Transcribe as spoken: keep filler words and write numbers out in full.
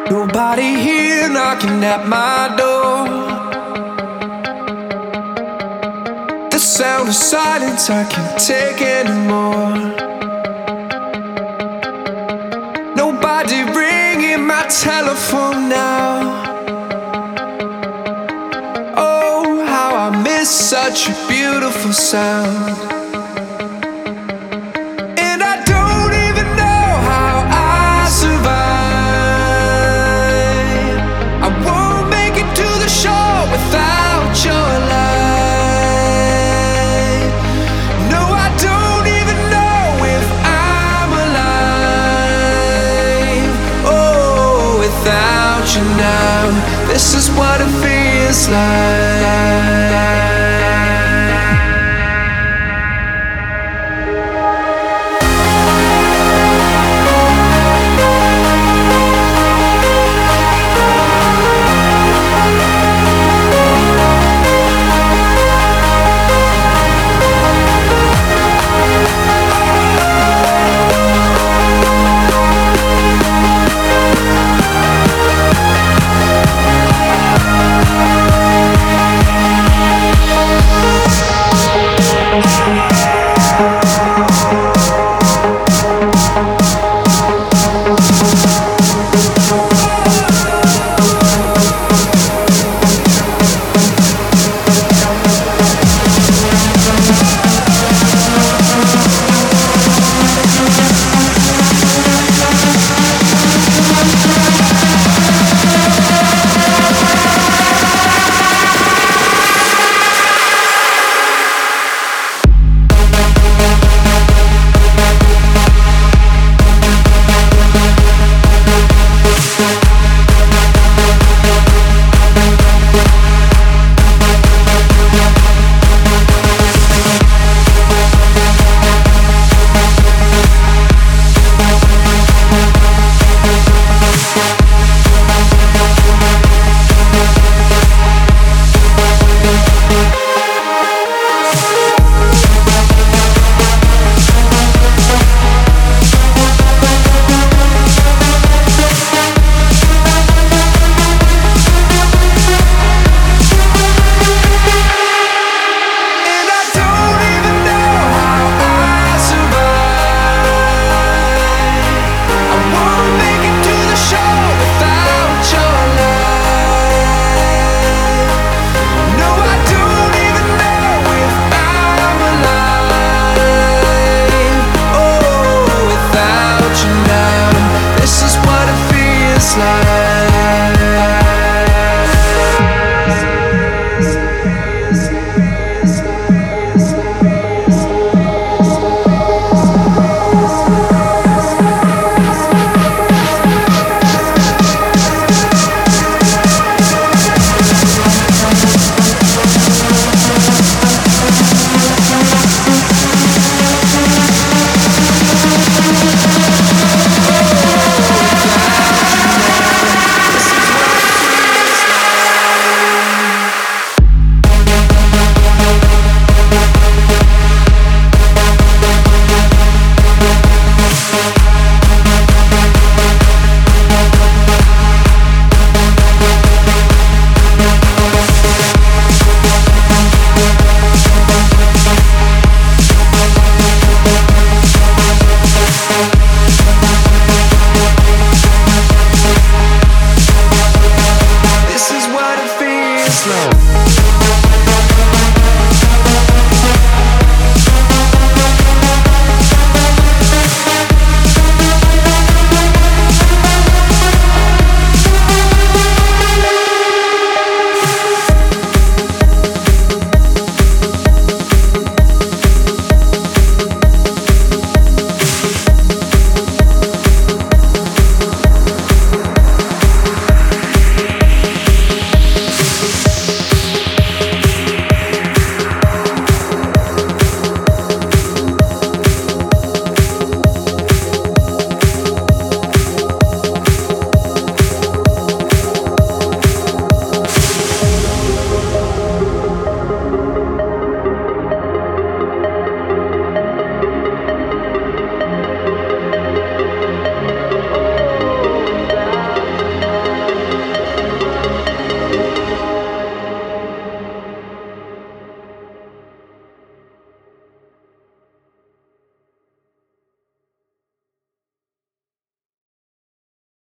Nobody here knocking at my door. The sound of silence I can't take anymore. Nobody ringing my telephone now. Oh, how I miss such a beautiful sound. And I don't even know how I survive. I won't make it to the shore without your light. No, I don't even know if I'm alive. Oh, without you now, this is what it feels like.